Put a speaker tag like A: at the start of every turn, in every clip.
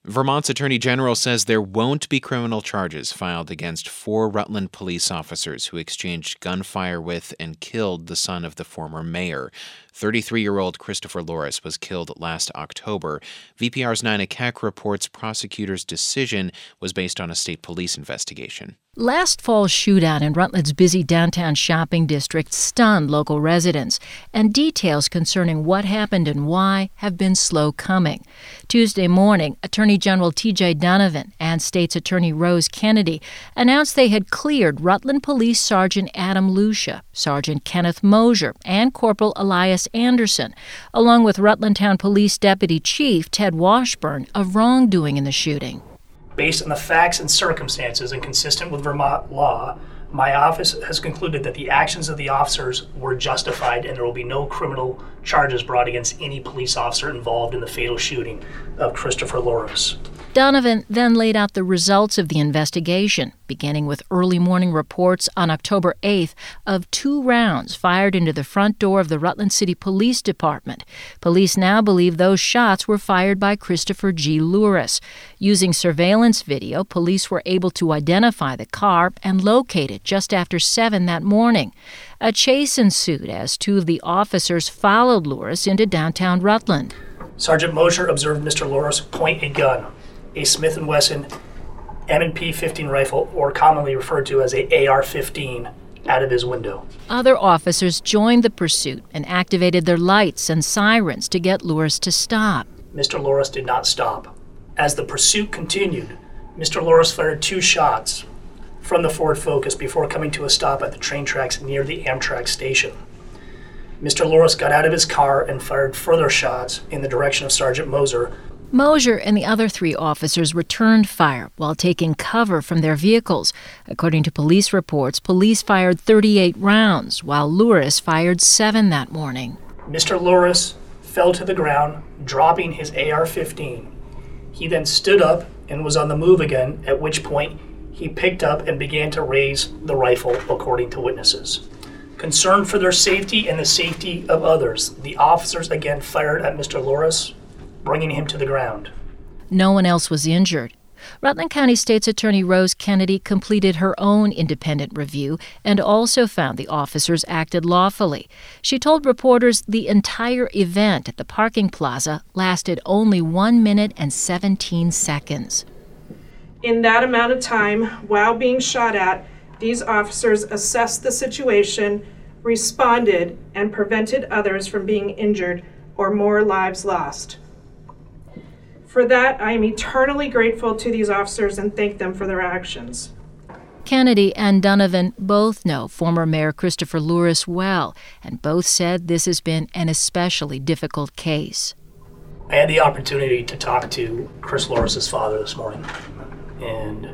A: Vermont's Attorney General says there won't be criminal charges filed against 4 Rutland police officers who exchanged gunfire with and killed the son of the former mayor. 33-year-old Christopher Loris was killed last October. VPR's Nina Keck reports prosecutors' decision was based on a state police investigation.
B: Last fall's shootout in Rutland's busy downtown shopping district stunned local residents, and details concerning what happened and why have been slow coming. Tuesday morning, Attorney General T.J. Donovan and State's Attorney Rose Kennedy announced they had cleared Rutland Police Sergeant Adam Lucia, Sergeant Kenneth Mosier, and Corporal Elias Anderson, along with Rutland Town Police Deputy Chief Ted Washburn, of wrongdoing in the shooting.
C: Based on the facts and circumstances and consistent with Vermont law, my office has concluded that the actions of the officers were justified and there will be no criminal charges brought against any police officer involved in the fatal shooting of Christopher Loris.
B: Donovan then laid out the results of the investigation, beginning with early morning reports on October 8th of 2 rounds fired into the front door of the Rutland City Police Department. Police now believe those shots were fired by Christopher G. Loris. Using surveillance video, police were able to identify the car and locate it just after 7 that morning. A chase ensued as 2 of the officers followed Loris into downtown Rutland.
C: Sergeant Mosher observed Mr. Loris point a gun, a Smith & Wesson M&P 15 rifle, or commonly referred to as a AR-15, out of his window.
B: Other officers joined the pursuit and activated their lights and sirens to get Loris to stop.
C: Mr. Loris did not stop. As the pursuit continued, Mr. Loris fired 2 shots from the Ford Focus before coming to a stop at the train tracks near the Amtrak station. Mr. Loris got out of his car and fired further shots in the direction of Sergeant Moser.
B: Mosier and the other 3 officers returned fire while taking cover from their vehicles. According to police reports, police fired 38 rounds, while Loris fired 7 that morning.
C: Mr. Loris fell to the ground, dropping his AR-15. He then stood up and was on the move again, at which point he picked up and began to raise the rifle, according to witnesses. Concerned for their safety and the safety of others, the officers again fired at Mr. Loris, bringing him to the ground.
B: No one else was injured. Rutland County State's Attorney Rose Kennedy completed her own independent review and also found the officers acted lawfully. She told reporters the entire event at the parking plaza lasted only 1 minute and 17 seconds.
D: In that amount of time, while being shot at, these officers assessed the situation, responded, and prevented others from being injured or more lives lost. For that, I am eternally grateful to these officers and thank them for their actions.
B: Kennedy and Donovan both know former Mayor Christopher Loris well, and both said this has been an especially difficult case.
C: I had the opportunity to talk to Chris Loris's father this morning, and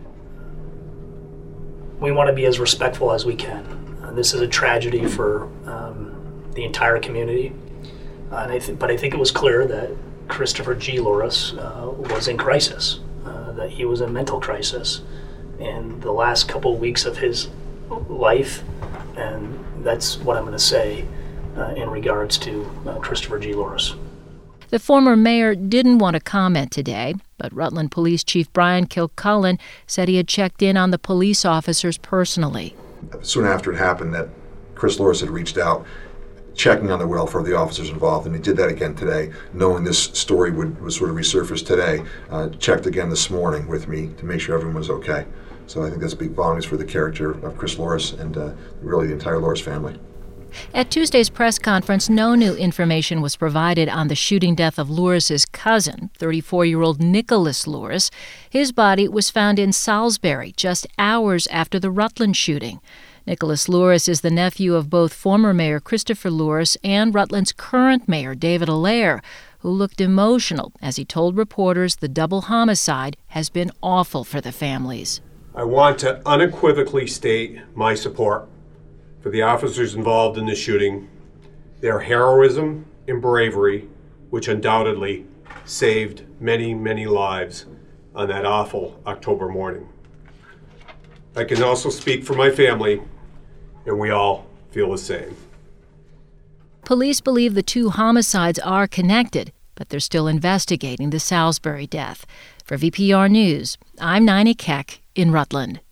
C: we want to be as respectful as we can. This is a tragedy for the entire community, but I think it was clear that Christopher G. Loris was in crisis, that he was in mental crisis in the last couple of weeks of his life, and that's what I'm going to say in regards to Christopher G. Loris.
B: The former mayor didn't want to comment today, but Rutland Police Chief Brian Kilcullen said he had checked in on the police officers personally.
E: Soon after it happened, that Chris Loris had reached out, checking on the welfare of the officers involved, and he did that again today, knowing this story would sort of resurface today. Checked again this morning with me to make sure everyone was okay. So I think that speaks volumes for the character of Chris Loris and really the entire Loris family.
B: At Tuesday's press conference, no new information was provided on the shooting death of Loris's cousin, 34-year-old Nicholas Loris. His body was found in Salisbury just hours after the Rutland shooting. Nicholas Loris is the nephew of both former Mayor Christopher Loris and Rutland's current mayor, David Allaire, who looked emotional as he told reporters the double homicide has been awful for the families.
F: I want to unequivocally state my support for the officers involved in the shooting, their heroism and bravery, which undoubtedly saved many, many lives on that awful October morning. I can also speak for my family, and we all feel the same.
B: Police believe the 2 homicides are connected. but they're still investigating the Salisbury death. For VPR News, I'm Nina Keck in Rutland.